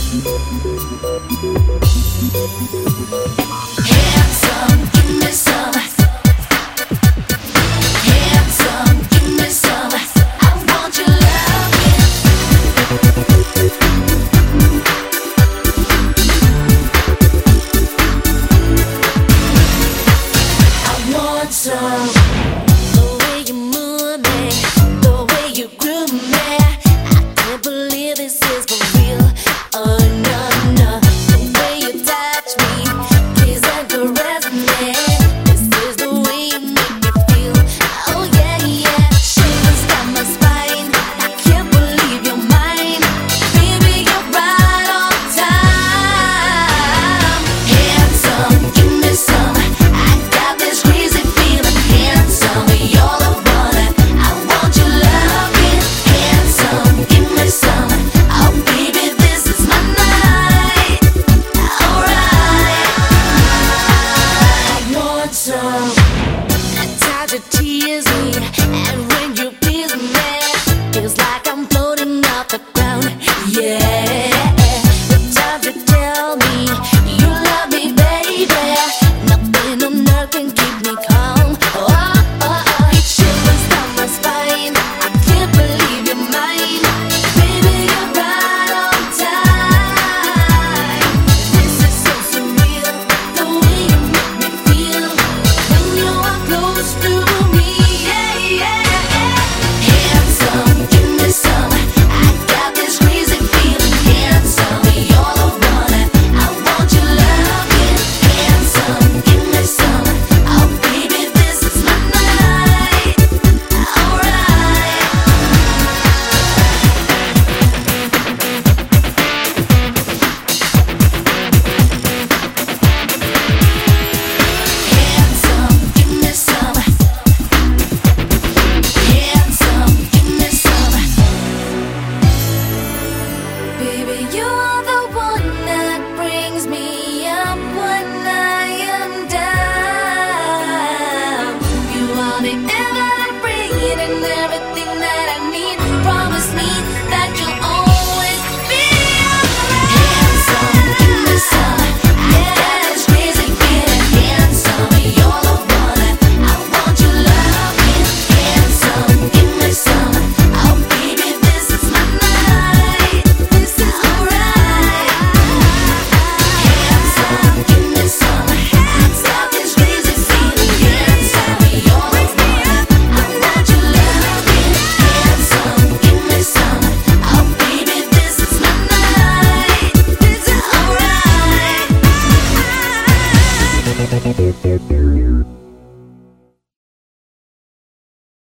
Handsome, give me some. Handsome, give me some. I want your loving. I want some. The way you move me, the way you groove me, I can't believe this is for real. Oh no, no. The way you touch me, kiss and caress me. This is the way you make me feel. Oh yeah, yeah. Shivers down my spine. I can't believe you're mine. Baby, you're right on time. Handsome, give me some. I got this crazy feeling. Handsome, you're the one. I want your loving. Handsome, give me some. Oh baby, this is my night. Alright, I want some. I touch your tears me, and when you please me, feels like I'm floating off the ground. Yeah, the time to tell me you love me, baby. Nothing on earth can keep me calm. Oh, oh, oh. It shivers down my spine. I can't believe you're mine. Baby, you're right on time. This is so surreal, the way you make me feel when you are close to me. Yeah, yeah, yeah. Handsome, give me some. I got this crazy feeling. Handsome, you're the one. I want your loving. Handsome, give me some. Oh baby, this is my night. Alright. Handsome, give me some. Handsome, give me some. Baby, you are the one that brings me up when I am down. You are the air that I breathe and everything that I need. Promise me that you'll always be around. Handsome, give me some. Yeah, it's crazy feeling. Handsome, you're the one. I want your loving. Handsome, give me some. Oh baby, this is my night. This is alright. Handsome, give me some. Got this crazy feeling. Handsome, you're the one. I want your loving. Handsome, give me some. Oh baby, this is my night. This is alright.